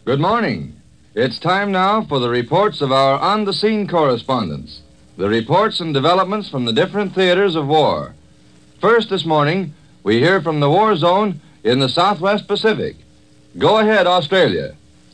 Good morning. It's time now for the reports of our on-the-scene correspondents. The reports and developments from the different theaters of war. First this morning, we hear from the war zone in the Southwest Pacific. Go ahead, Australia.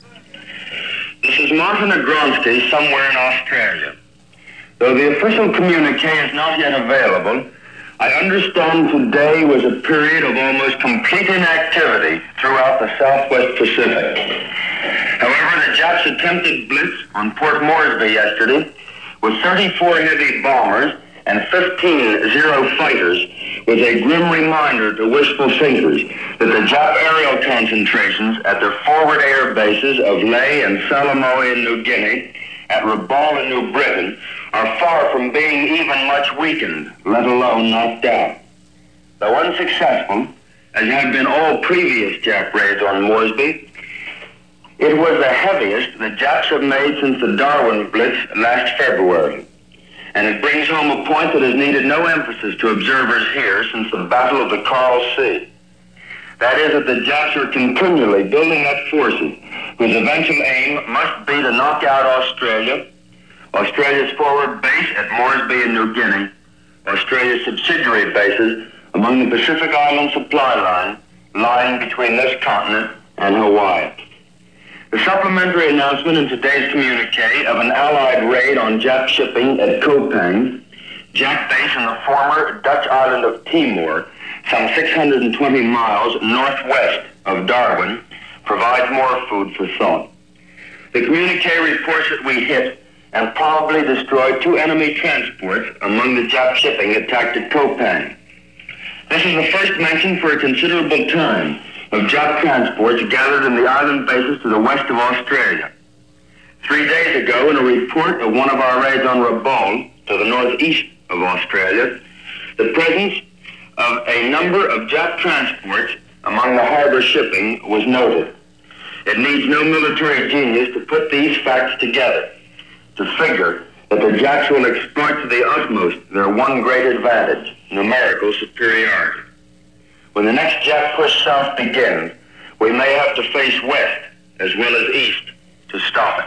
This is Martin Agronsky, somewhere in Australia. Though the official communique is not yet available, I understand today was a period of almost complete inactivity throughout the Southwest Pacific. However, the Japs attempted blitz on Port Moresby yesterday with 34 heavy bombers and 15 Zero fighters was a grim reminder to wishful thinkers that the Jap aerial concentrations at their forward air bases of Lae and Salamoe in New Guinea, at Rabaul in New Britain, are far from being even much weakened, let alone knocked out. Though unsuccessful, as had been all previous Jap raids on Moresby, it was the heaviest the Japs have made since the Darwin Blitz last February. And it brings home a point that has needed no emphasis to observers here since the Battle of the Coral Sea. That is that the Japs are continually building up forces whose eventual aim must be to knock out Australia, Australia's forward base at Moresby in New Guinea, Australia's subsidiary bases among the Pacific Island supply line lying between this continent and Hawaii. The supplementary announcement in today's communique of an Allied raid on Jap shipping at Kopang, Jap base in the former Dutch island of Timor, some 620 miles northwest of Darwin, provides more food for thought. The communique reports that we hit and probably destroyed 2 enemy transports among the Jap shipping attacked at Kopang. This is the first mention for a considerable time of Jap transports gathered in the island bases to the west of Australia. 3 days ago, in a report of one of our raids on Rabaul to the northeast of Australia, the presence of a number of Jap transports among the harbor shipping was noted. It needs no military genius to put these facts together, to figure that the Japs will exploit to the utmost their one great advantage, numerical superiority. When the next Jap push south begins, we may have to face west as well as east to stop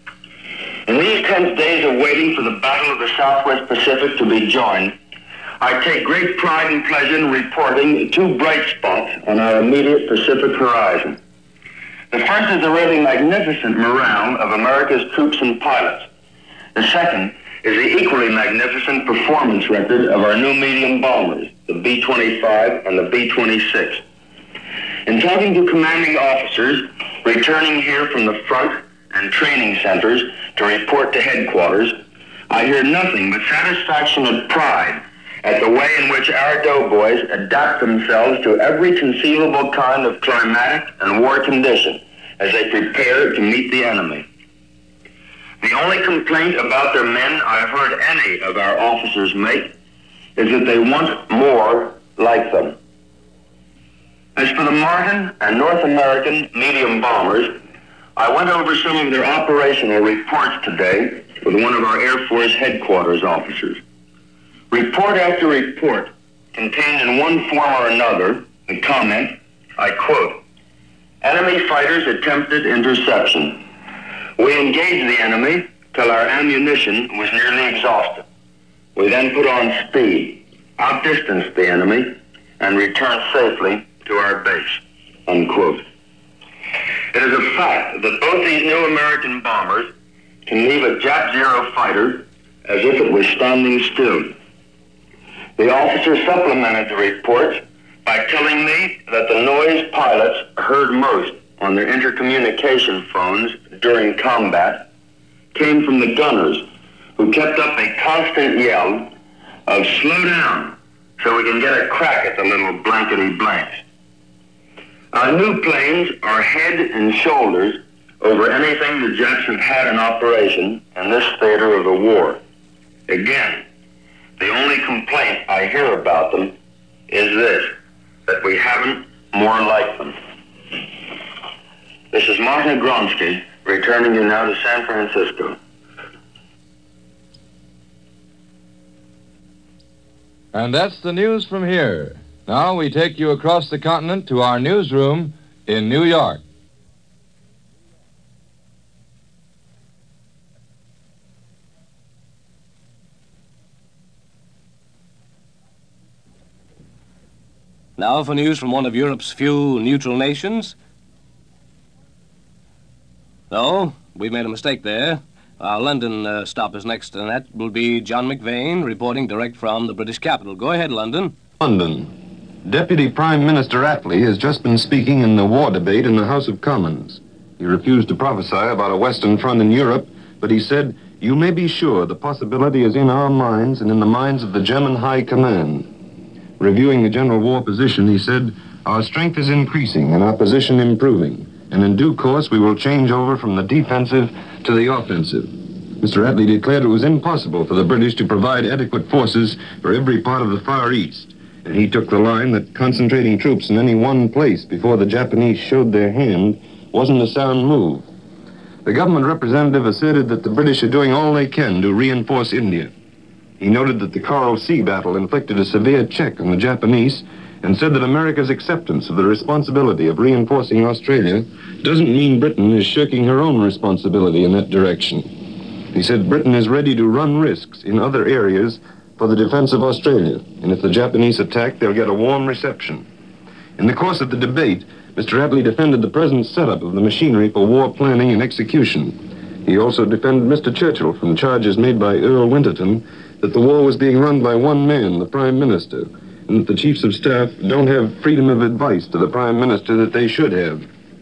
it. In these tense days of waiting for the Battle of the Southwest Pacific to be joined, I take great pride and pleasure in reporting 2 bright spots on our immediate Pacific horizon. The first is the really magnificent morale of America's troops and pilots. The second is the equally magnificent performance record of our new medium bombers, the B-25 and the B-26. In talking to commanding officers returning here from the front and training centers to report to headquarters, I hear nothing but satisfaction and pride at the way in which our doughboys adapt themselves to every conceivable kind of climatic and war condition as they prepare to meet the enemy. The only complaint about their men I've heard any of our officers make is that they want more like them. As for the Martin and North American medium bombers, I went over some of their operational reports today with one of our Air Force headquarters officers. Report after report contained in one form or another the comment, I quote, "Enemy fighters attempted interception. We engaged the enemy till our ammunition was nearly exhausted. We then put on speed, outdistanced the enemy, and returned safely to our base," unquote. It is a fact that both these new American bombers can leave a Jap Zero fighter as if it was standing still. The officer supplemented the reports by telling me that the noise pilots heard most on their intercommunication phones during combat came from the gunners, who kept up a constant yell of "slow down so we can get a crack at the little blankety blanks." Our new planes are head and shoulders over anything the Japs have had in operation in this theater of the war. Again, the only complaint I hear about them is this, that we haven't more like them. This is Martin Agronsky, returning you now to San Francisco. And that's the news from here. Now we take you across the continent to our newsroom in New York. Now for news from one of Europe's few neutral nations. No, we've made a mistake there. Our London stop is next, and that will be John McVane reporting direct from the British capital. Go ahead, London. London. Deputy Prime Minister Attlee has just been speaking in the war debate in the House of Commons. He refused to prophesy about a Western Front in Europe, but he said, "You may be sure the possibility is in our minds and in the minds of the German High Command." Reviewing the general war position, he said, "Our strength is increasing and our position improving, and in due course we will change over from the defensive to the offensive." Mr. Attlee declared it was impossible for the British to provide adequate forces for every part of the Far East, and he took the line that concentrating troops in any one place before the Japanese showed their hand wasn't a sound move. The government representative asserted that the British are doing all they can to reinforce India. He noted that the Coral Sea battle inflicted a severe check on the Japanese and said that America's acceptance of the responsibility of reinforcing Australia doesn't mean Britain is shirking her own responsibility in that direction. He said Britain is ready to run risks in other areas for the defense of Australia, and if the Japanese attack, they'll get a warm reception. In the course of the debate, Mr. Attlee defended the present setup of the machinery for war planning and execution. He also defended Mr. Churchill from charges made by Earl Winterton that the war was being run by one man, the Prime Minister, and that the Chiefs of Staff don't have freedom of advice to the Prime Minister that they should have.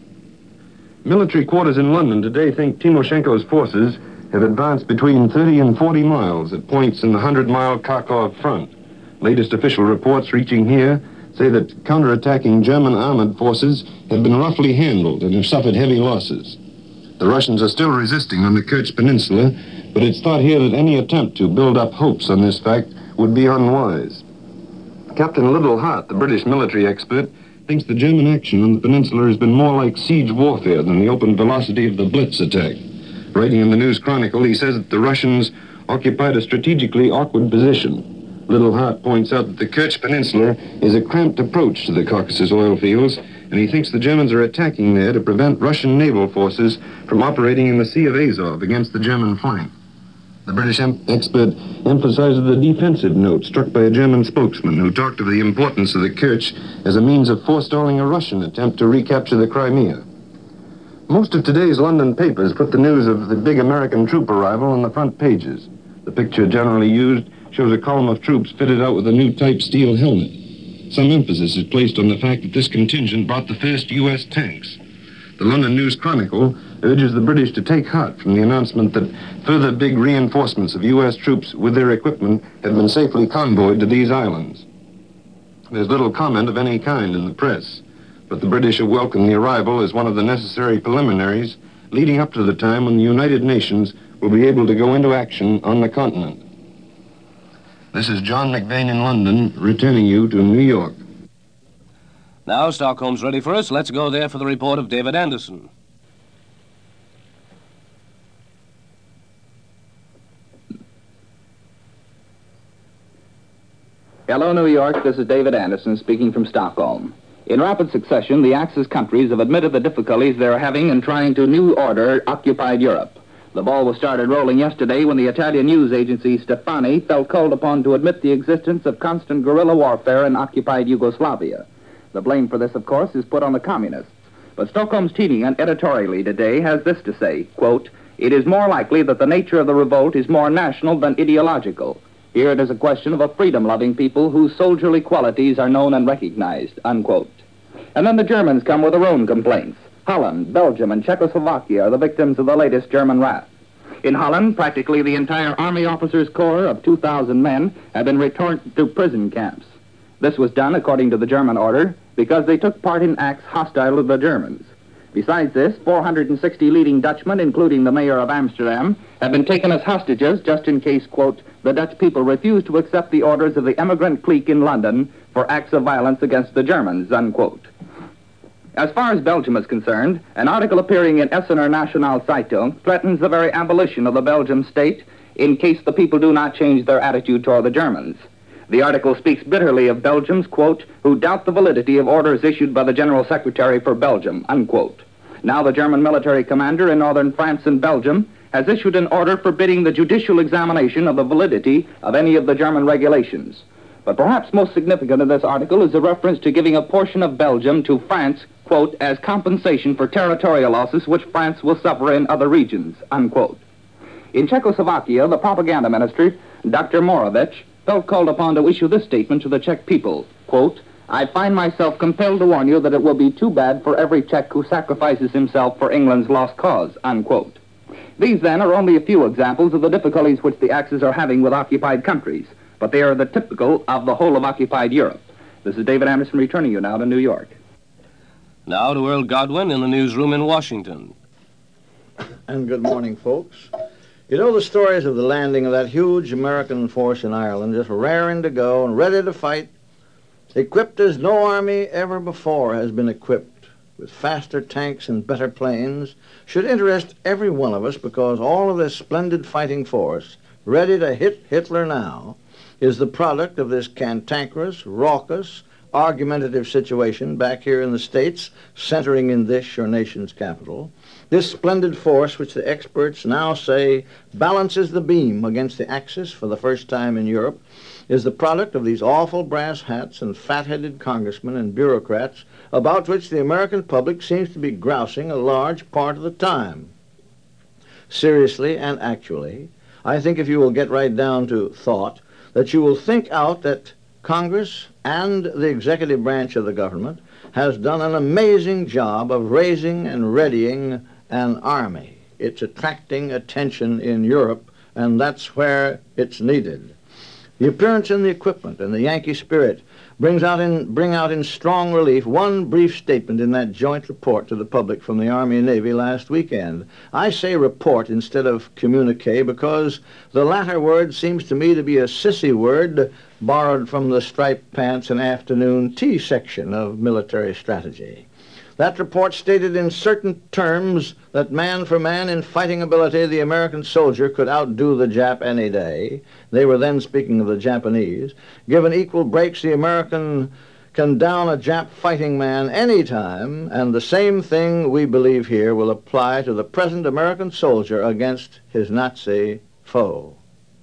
Military quarters in London today think Timoshenko's forces have advanced between 30 and 40 miles at points in the 100-mile Kharkov front. Latest official reports reaching here say that counterattacking German armored forces have been roughly handled and have suffered heavy losses. The Russians are still resisting on the Kerch Peninsula, but it's thought here that any attempt to build up hopes on this fact would be unwise. Captain Liddell Hart, the British military expert, thinks the German action on the peninsula has been more like siege warfare than the open velocity of the Blitz attack. Writing in the News Chronicle, he says that the Russians occupied a strategically awkward position. Liddell Hart points out that the Kerch Peninsula is a cramped approach to the Caucasus oil fields, and he thinks the Germans are attacking there to prevent Russian naval forces from operating in the Sea of Azov against the German flank. The British expert emphasizes the defensive note struck by a German spokesman who talked of the importance of the Kerch as a means of forestalling a Russian attempt to recapture the Crimea. Most of today's London papers put the news of the big American troop arrival on the front pages. The picture generally used shows a column of troops fitted out with a new type steel helmet. Some emphasis is placed on the fact that this contingent brought the first U.S. tanks. The London News Chronicle urges the British to take heart from the announcement that further big reinforcements of U.S. troops with their equipment have been safely convoyed to these islands. There's little comment of any kind in the press, but the British have welcomed the arrival as one of the necessary preliminaries leading up to the time when the United Nations will be able to go into action on the continent. This is John McVane in London, returning you to New York. Now Stockholm's ready for us. Let's go there for the report of David Anderson. Hello, New York. This is David Anderson speaking from Stockholm. In rapid succession, the Axis countries have admitted the difficulties they're having in trying to new order occupied Europe. The ball was started rolling yesterday when the Italian news agency Stefani felt called upon to admit the existence of constant guerrilla warfare in occupied Yugoslavia. The blame for this, of course, is put on the communists. But Stockholm's Tidningen editorially today has this to say, quote, "It is more likely that the nature of the revolt is more national than ideological. Here it is a question of a freedom-loving people whose soldierly qualities are known and recognized," unquote. And then the Germans come with their own complaints. Holland, Belgium, and Czechoslovakia are the victims of the latest German wrath. In Holland, practically the entire Army Officers' Corps of 2,000 men have been returned to prison camps. This was done, according to the German order, because they took part in acts hostile to the Germans. Besides this, 460 leading Dutchmen, including the mayor of Amsterdam, have been taken as hostages just in case, quote, "the Dutch people refuse to accept the orders of the emigrant clique in London for acts of violence against the Germans," unquote. As far as Belgium is concerned, an article appearing in Essener Nationale Zeitung threatens the very abolition of the Belgian state in case the people do not change their attitude toward the Germans. The article speaks bitterly of Belgians, quote, "who doubt the validity of orders issued by the General Secretary for Belgium," unquote. Now the German military commander in northern France and Belgium has issued an order forbidding the judicial examination of the validity of any of the German regulations. But perhaps most significant in this article is a reference to giving a portion of Belgium to France, quote, as compensation for territorial losses which France will suffer in other regions, unquote. In Czechoslovakia, the propaganda minister, Dr. Moravec, felt called upon to issue this statement to the Czech people, quote, I find myself compelled to warn you that it will be too bad for every Czech who sacrifices himself for England's lost cause, unquote. These, then, are only a few examples of the difficulties which the Axis are having with occupied countries, but they are the typical of the whole of occupied Europe. This is David Anderson returning you now to New York. Now to Earl Godwin in the newsroom in Washington. And good morning, folks. You know the stories of the landing of that huge American force in Ireland, just raring to go and ready to fight, equipped as no army ever before has been equipped, with faster tanks and better planes, should interest every one of us because all of this splendid fighting force, ready to hit Hitler now, is the product of this cantankerous, raucous, argumentative situation back here in the States, centering in this, your nation's capital. This splendid force, which the experts now say balances the beam against the Axis for the first time in Europe, is the product of these awful brass hats and fat-headed congressmen and bureaucrats about which the American public seems to be grousing a large part of the time. Seriously and actually, I think if you will get right down to thought, that you will think out that Congress and the executive branch of the government has done an amazing job of raising and readying an army. It's attracting attention in Europe, and that's where it's needed. The appearance in the equipment and the Yankee spirit bring out in strong relief one brief statement in that joint report to the public from the Army and Navy last weekend. I say report instead of communique because the latter word seems to me to be a sissy word borrowed from the striped pants and afternoon tea section of military strategy. That report stated in certain terms that man for man in fighting ability, the American soldier could outdo the Jap any day. They were then speaking of the Japanese. Given equal breaks, the American can down a Jap fighting man any time, and the same thing we believe here will apply to the present American soldier against his Nazi foe.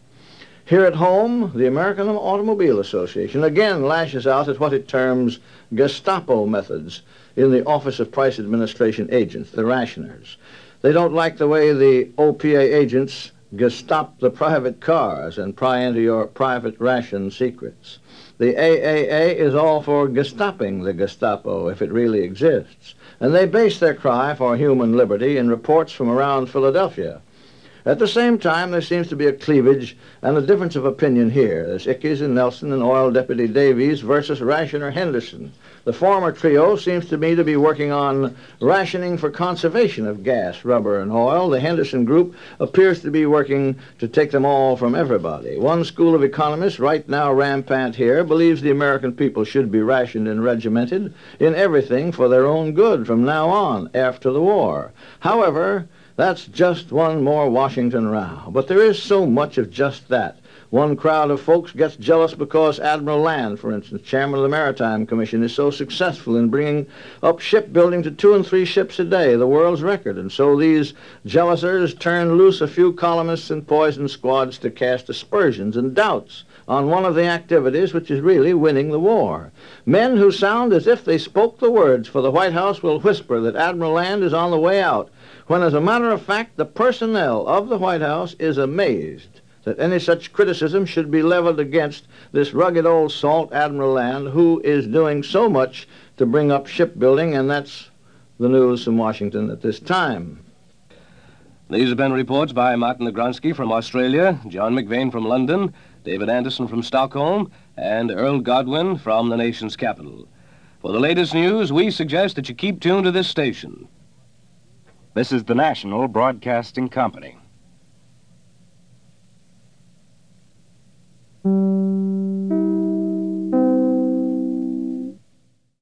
Here at home, the American Automobile Association again lashes out at what it terms Gestapo methods in the Office of Price Administration agents, the rationers. They don't like the way the OPA agents gestop the private cars and pry into your private ration secrets. The AAA is all for gestopping the Gestapo if it really exists, and they base their cry for human liberty in reports from around Philadelphia. At the same time, there seems to be a cleavage and a difference of opinion here. There's Ickes and Nelson and Oil Deputy Davies versus Rationer Henderson. The former trio seems to me to be working on rationing for conservation of gas, rubber, and oil. The Henderson group appears to be working to take them all from everybody. One school of economists, right now rampant here, believes the American people should be rationed and regimented in everything for their own good from now on, after the war. However, that's just one more Washington row. But there is so much of just that. One crowd of folks gets jealous because Admiral Land, for instance, chairman of the Maritime Commission, is so successful in bringing up shipbuilding to 2 and 3 ships a day, the world's record. And so these jealousers turn loose a few columnists and poison squads to cast aspersions and doubts on one of the activities which is really winning the war. Men who sound as if they spoke the words for the White House will whisper that Admiral Land is on the way out, when as a matter of fact the personnel of the White House is amazed that any such criticism should be leveled against this rugged old salt Admiral Land, who is doing so much to bring up shipbuilding, and that's the news from Washington at this time. These have been reports by Martin Nagronsky from Australia, John McVane from London, David Anderson from Stockholm, and Earl Godwin from the nation's capital. For the latest news, we suggest that you keep tuned to this station. This is the National Broadcasting Company.